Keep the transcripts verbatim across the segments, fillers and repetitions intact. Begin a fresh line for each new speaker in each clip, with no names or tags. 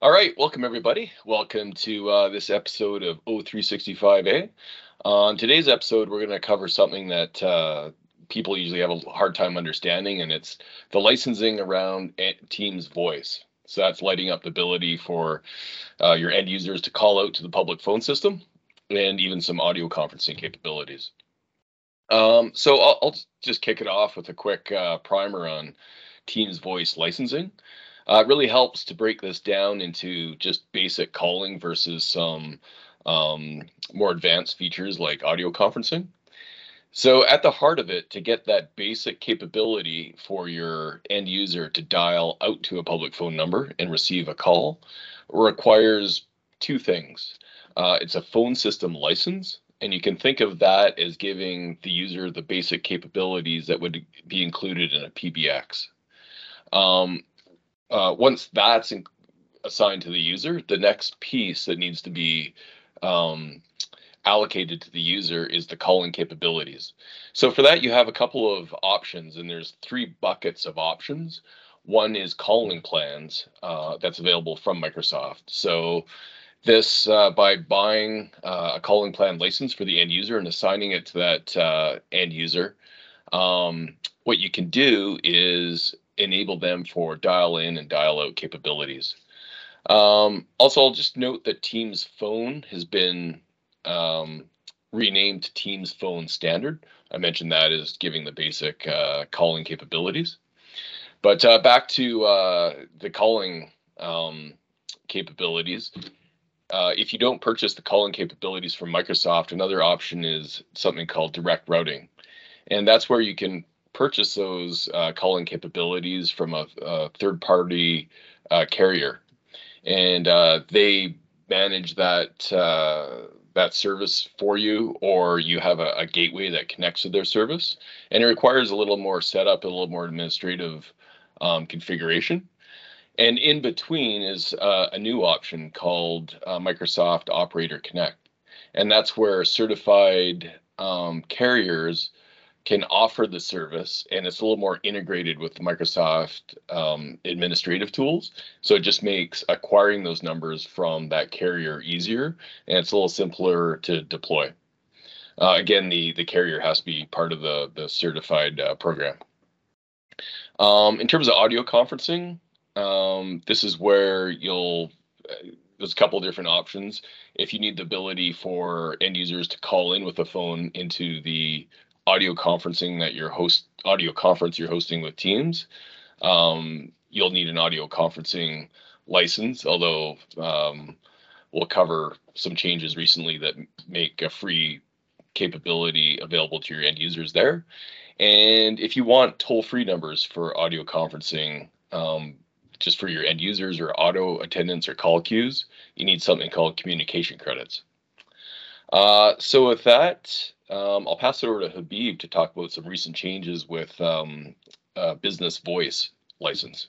All right, welcome everybody. Welcome to uh, this episode of O three sixty-five A. On today's episode, we're going to cover something that uh, people usually have a hard time understanding, and it's the licensing around Teams Voice. So that's lighting up the ability for uh, your end users to call out to the public phone system, and even some audio conferencing capabilities. Um, so I'll, I'll just kick it off with a quick uh, primer on Teams Voice licensing. Uh, it really helps to break this down into just basic calling versus some um, more advanced features like audio conferencing. So at the heart of it, to get that basic capability for your end user to dial out to a public phone number and receive a call requires two things. Uh, it's a phone system license, and you can think of that as giving the user the basic capabilities that would be included in a P B X. Um, Uh, once that's in, assigned to the user, the next piece that needs to be um, allocated to the user is the calling capabilities. So for that, you have a couple of options, and there's three buckets of options. One is calling plans uh, that's available from Microsoft. So this, uh, by buying uh, a calling plan license for the end user and assigning it to that uh, end user, um, what you can do is enable them for dial in and dial out capabilities. Um, also, I'll just note that Teams Phone has been um, renamed to Teams Phone Standard. I mentioned that as giving the basic uh, calling capabilities. But uh, back to uh, the calling um, capabilities. Uh, if you don't purchase the calling capabilities from Microsoft, another option is something called direct routing. And that's where you can purchase those uh, calling capabilities from a, a third-party uh, carrier, and uh, they manage that uh, that service for you, or you have a, a gateway that connects to their service, and it requires a little more setup, a little more administrative um, configuration. And in between is uh, a new option called uh, Microsoft Operator Connect, and that's where certified um, carriers can offer the service, and it's a little more integrated with Microsoft um, administrative tools. So it just makes acquiring those numbers from that carrier easier, and it's a little simpler to deploy. Uh, again, the the carrier has to be part of the the certified uh, program. Um, in terms of audio conferencing, um, this is where you'll uh, there's a couple of different options. If you need the ability for end users to call in with a phone into the audio conferencing that your host audio conference you're hosting with Teams, um, you'll need an audio conferencing license, although um, we'll cover some changes recently that make a free capability available to your end users there. And if you want toll-free numbers for audio conferencing, um, just for your end users or auto attendants or call queues, you need something called communication credits. Uh, so with that, um, I'll pass it over to Habib to talk about some recent changes with um, uh, business voice license.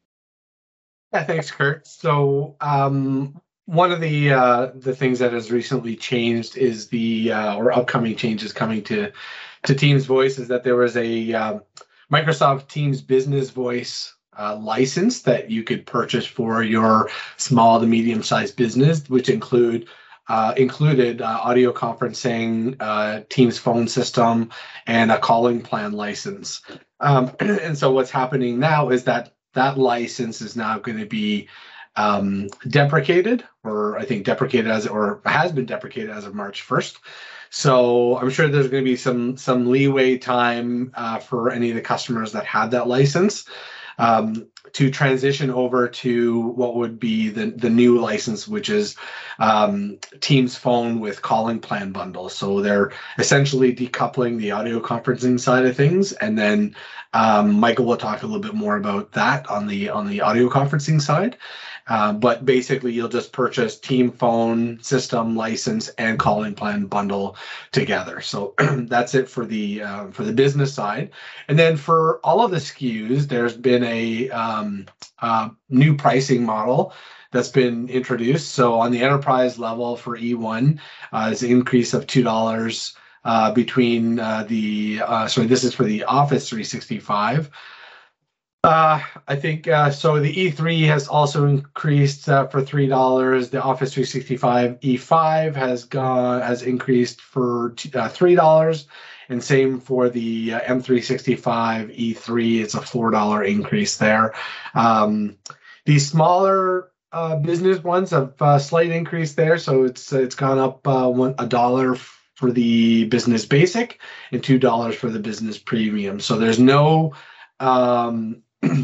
Yeah, thanks, Kurt. So um, one of the uh, the things that has recently changed is the uh, or upcoming changes coming to to Teams Voice is that there was a uh, Microsoft Teams Business Voice uh, license that you could purchase for your small to medium sized business, which include uh, included uh, audio conferencing, uh, Teams phone system, and a calling plan license. Um, and so what's happening now is that that license is now going to be um, deprecated, or I think deprecated as, or has been deprecated as of March first. So I'm sure there's going to be some some leeway time uh, for any of the customers that had that license um, to transition over to what would be the, the new license, which is um, Teams Phone with calling plan bundle. So they're essentially decoupling the audio conferencing side of things, and then um, Michael will talk a little bit more about that on the on the audio conferencing side. Uh, but basically, you'll just purchase Team Phone system license and calling plan bundle together. So that's it for the uh, for the business side. And then for all of the S K Us, there's been a um, uh, new pricing model that's been introduced. So on the enterprise level for E one, uh, is an increase of two dollars uh, between uh, the uh, sorry, this is for the Office three sixty-five. Uh, I think uh, so. The E three has also increased uh, for three dollars. The Office three sixty-five E five has gone has increased for t- uh, three dollars, and same for the uh, M three sixty-five E three. It's a four dollar increase there. Um, the smaller uh, business ones have a slight increase there, so it's it's gone up uh, one a dollar for the business basic and two dollars for the business premium. So there's no um,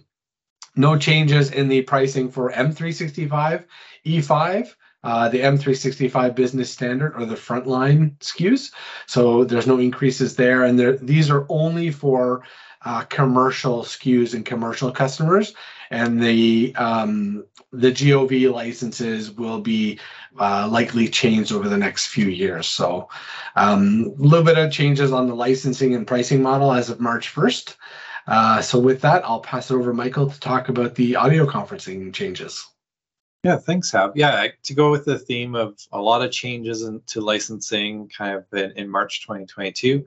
no changes in the pricing for M three sixty-five E five, uh, the M three sixty-five Business Standard or the frontline S K Us. So there's no increases there, and there, these are only for uh, commercial S K Us and commercial customers. And the um, the G O V licenses will be uh, likely changed over the next few years. So a um, little bit of changes on the licensing and pricing model as of March first. Uh, so with that, I'll pass it over to Michael to talk about the audio conferencing changes.
Yeah, thanks, Hab. Yeah, to go with the theme of a lot of changes into licensing kind of in, in March twenty twenty-two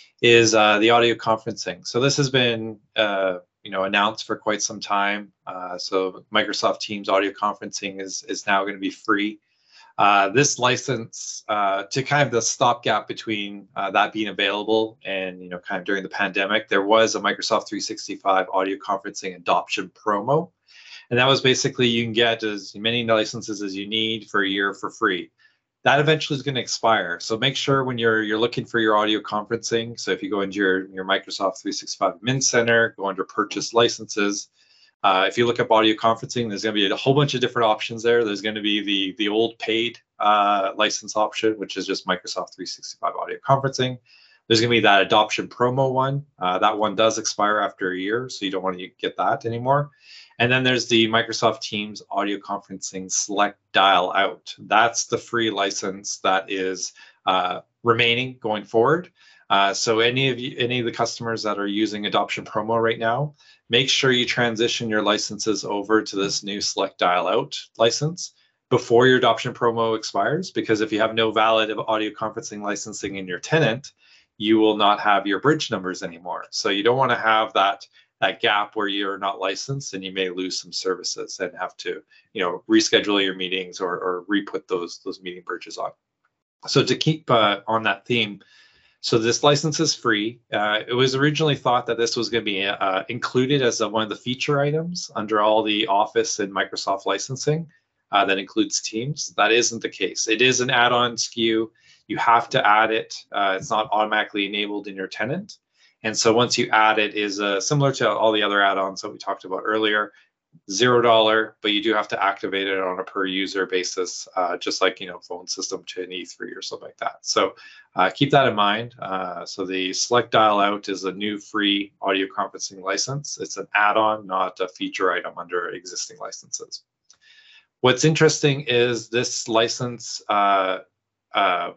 is uh, the audio conferencing. So this has been uh, you know, announced for quite some time. Uh, so Microsoft Teams audio conferencing is, is now going to be free. Uh, this license uh, to kind of the stopgap between uh, that being available and, you know, kind of during the pandemic, there was a Microsoft three sixty-five audio conferencing adoption promo. And that was basically you can get as many licenses as you need for a year for free. That eventually is going to expire. So make sure when you're you're looking for your audio conferencing, so if you go into your, your Microsoft three sixty-five Admin Center, go under purchase licenses. Uh, if you look up audio conferencing, there's going to be a whole bunch of different options there. There's going to be the the old paid uh, license option, which is just Microsoft three sixty-five audio conferencing. There's going to be that adoption promo one. Uh, that one does expire after a year, so you don't want to get that anymore. And then there's the Microsoft Teams audio conferencing select dial out. That's the free license that is uh, remaining going forward. Uh, so any of you, any of the customers that are using adoption promo right now, make sure you transition your licenses over to this new select dial out license before your adoption promo expires, because if you have no valid audio conferencing licensing in your tenant, you will not have your bridge numbers anymore. So you don't want to have that that gap where you're not licensed and you may lose some services and have to, you know, reschedule your meetings or, or re-put those those meeting bridges on. So to keep uh, on that theme, so this license is free. Uh, it was originally thought that this was going to be uh, included as a, one of the feature items under all the Office and Microsoft licensing uh, that includes Teams. That isn't the case. It is an add-on S K U. You have to add it. Uh, it's not automatically enabled in your tenant. And so once you add it, is uh, similar to all the other add-ons that we talked about earlier, zero dollar, but you do have to activate it on a per user basis, uh, just like, you know, phone system to an E three or something like that. So uh, keep that in mind. Uh, so the select dial out is a new free audio conferencing license. It's an add-on, not a feature item under existing licenses. What's interesting is this license, uh, uh,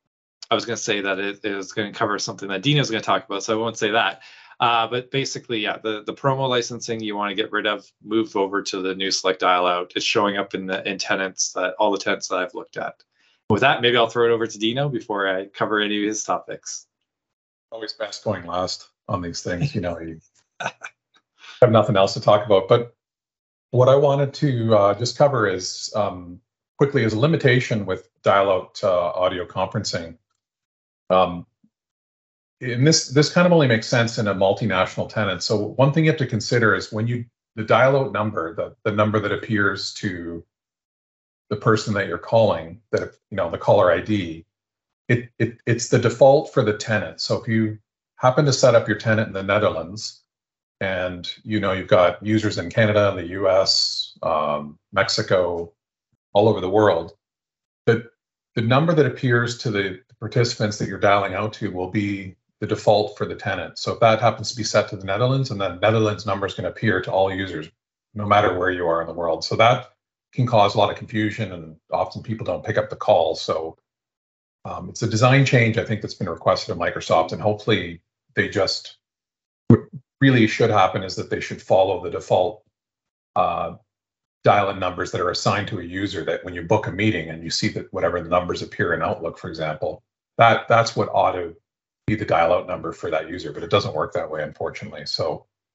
I was going to say that it is going to cover something that Dino is going to talk about, so I won't say that. Uh, but basically, yeah, the, the promo licensing you want to get rid of, move over to the new select dial out. It's showing up in the in tenants, that all the tenants that I've looked at. With that, maybe I'll throw it over to Dino before I cover any of his topics.
Always best going last on these things, you know, you have nothing else to talk about. But what I wanted to uh, just cover is um, quickly is a limitation with dial out uh, audio conferencing. Um, and this this kind of only makes sense in a multinational tenant. So one thing you have to consider is when you the dial out number, the the number that appears to the person that you're calling, that you know the caller I D, it it it's the default for the tenant. So if you happen to set up your tenant in the Netherlands, and you know you've got users in Canada, the U S, um, Mexico, all over the world, the the number that appears to the participants that you're dialing out to will be the default for the tenant. So if that happens to be set to the Netherlands, and then Netherlands number is going to appear to all users, no matter where you are in the world. So that can cause a lot of confusion, and often people don't pick up the call. So um, it's a design change, I think, that's been requested of Microsoft, and hopefully they just, what really should happen is that they should follow the default uh, dial-in numbers that are assigned to a user, that when you book a meeting and you see that whatever the numbers appear in Outlook, for example, that that's what ought to be the dial out number for that user, but it doesn't work that way, unfortunately. So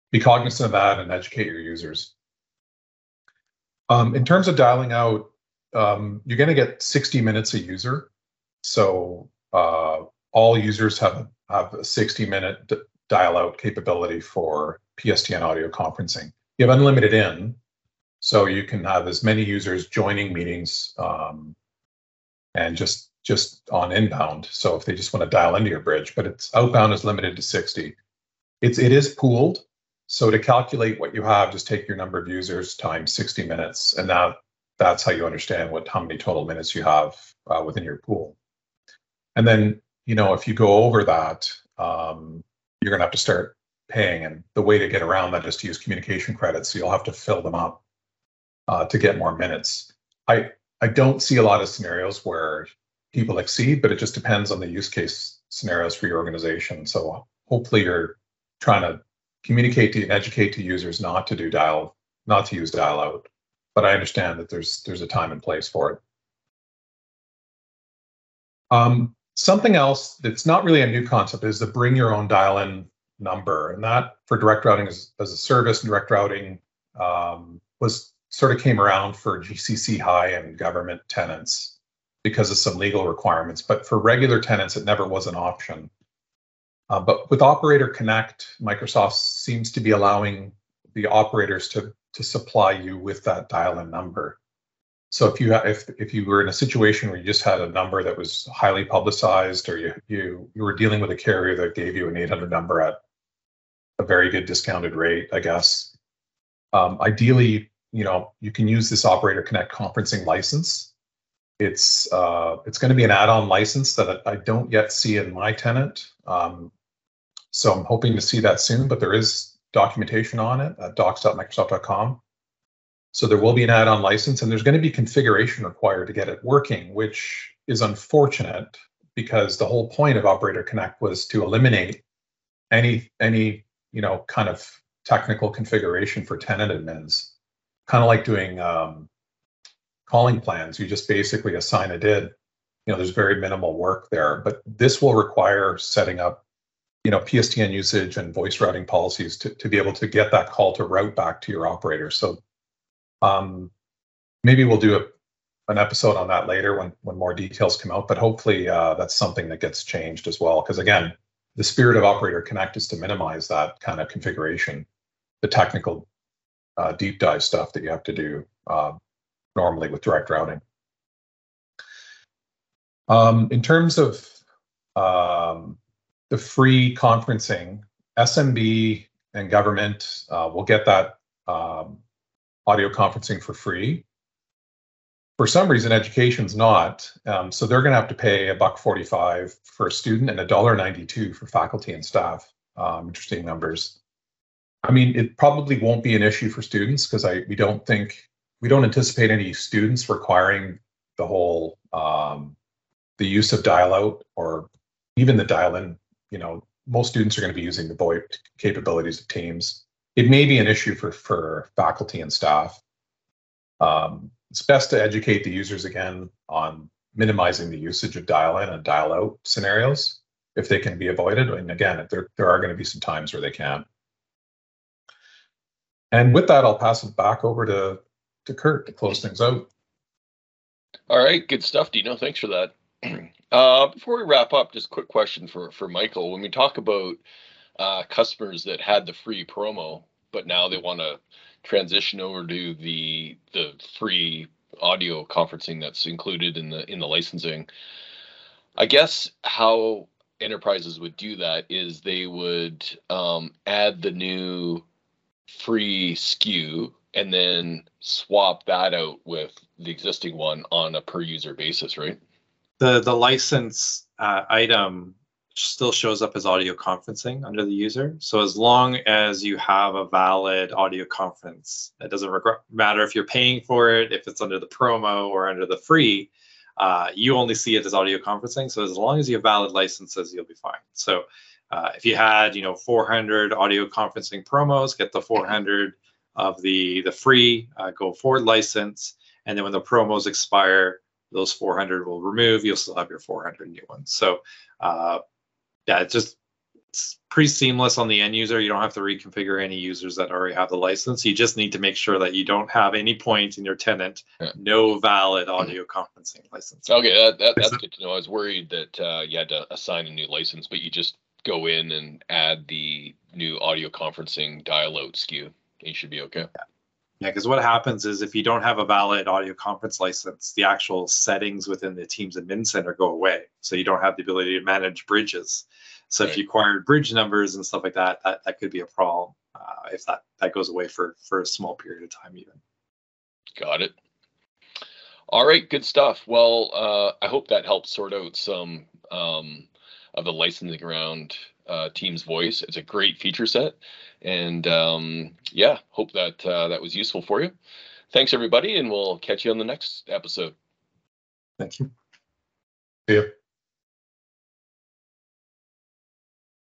be cognizant of that and educate your users. Um, in terms of dialing out, um, you're going to get sixty minutes a user. So uh, all users have, have a sixty minute dial out capability for P S T N audio conferencing. You have unlimited in, so you can have as many users joining meetings um, and just just on inbound. So if they just want to dial into your bridge, but it's outbound is limited to sixty. It's it is pooled. So to calculate what you have, just take your number of users times sixty minutes, and that that's how you understand what how many total minutes you have uh, within your pool. And then, you know, if you go over that, um, you're going to have to start paying. And the way to get around that is to use communication credits. So you'll have to fill them up uh, to get more minutes. I I don't see a lot of scenarios where people exceed, but it just depends on the use case scenarios for your organization. So hopefully you're trying to communicate to and educate to users not to do dial, not to use dial out. But I understand that there's there's a time and place for it. Um, something else that's not really a new concept is the bring your own dial-in number, and that for direct routing as, as a service, and direct routing um, was sort of came around for G C C high and government tenants because of some legal requirements. But for regular tenants, it never was an option. Uh, but with Operator Connect, Microsoft seems to be allowing the operators to to supply you with that dial-in number. So if you if if you were in a situation where you just had a number that was highly publicized, or you you you were dealing with a carrier that gave you an eight hundred number at a very good discounted rate, I guess. Um, ideally, you know, you can use this Operator Connect conferencing license. It's uh, it's going to be an add-on license that I don't yet see in my tenant. Um, so I'm hoping to see that soon, but there is documentation on it at docs dot microsoft dot com. So there will be an add-on license, and there's going to be configuration required to get it working, which is unfortunate because the whole point of Operator Connect was to eliminate any any you know kind of technical configuration for tenant admins, kind of like doing um, calling plans. You just basically assign a D I D. You know, there's very minimal work there, but this will require setting up, you know, P S T N usage and voice routing policies to, to be able to get that call to route back to your operator. So um, maybe we'll do a, an episode on that later when, when more details come out, but hopefully uh, that's something that gets changed as well. Because again, the spirit of Operator Connect is to minimize that kind of configuration, the technical uh, deep dive stuff that you have to do uh, normally with direct routing. Um, in terms of um, the free conferencing, S M B and government uh, will get that um, audio conferencing for free. For some reason, education's not, um, so they're going to have to pay a buck forty-five for a student and a dollar ninety-two for faculty and staff. Um, interesting numbers. I mean, it probably won't be an issue for students because I we don't think we don't anticipate any students requiring the whole um, the use of dial out or even the dial in. You know, most students are going to be using the VoIP capabilities of Teams. It may be an issue for for faculty and staff. Um, it's best to educate the users again on minimizing the usage of dial in and dial out scenarios if they can be avoided. And again, there there are going to be some times where they can. And with that, I'll pass it back over to to Kurt to close things out.
All right, good stuff, Dino. Thanks for that. Uh, before we wrap up, just a quick question for, for Michael. When we talk about uh, customers that had the free promo, but now they want to transition over to the the free audio conferencing that's included in the in the licensing, I guess how enterprises would do that is they would um, add the new free S K U and then swap that out with the existing one on a per user basis, right?
The the license uh, item still shows up as audio conferencing under the user. So as long as you have a valid audio conference, it doesn't reg- matter if you're paying for it, if it's under the promo or under the free, uh, you only see it as audio conferencing. So as long as you have valid licenses, you'll be fine. So uh, if you had, you know, four hundred audio conferencing promos, get the four hundred of the, the free uh, go forward license. And then when the promos expire, those four hundred will remove, you'll still have your four hundred new ones. So uh, yeah, it's just it's pretty seamless on the end user. You don't have to reconfigure any users that already have the license. You just need to make sure that you don't have any point in your tenant,
Yeah.
no valid audio conferencing license.
Okay, that, that, that's good to know. I was worried that uh, you had to assign a new license, but you just go in and add the new audio conferencing dial out S K U. You should be okay.
Yeah, because what happens is if you don't have a valid audio conference license, the actual settings within the Teams admin center go away. So you don't have the ability to manage bridges. So
Right.
if you acquired bridge numbers and stuff like that, that, that could be a problem uh, if that, that goes away for, for a small period of time even.
Got it. All right, good stuff. Well, uh, I hope that helps sort out some um, of the licensing around uh, Teams Voice. It's a great feature set. And um, yeah, hope that uh, that was useful for you. Thanks, everybody, and we'll catch you on the next episode.
Thank you.
See you.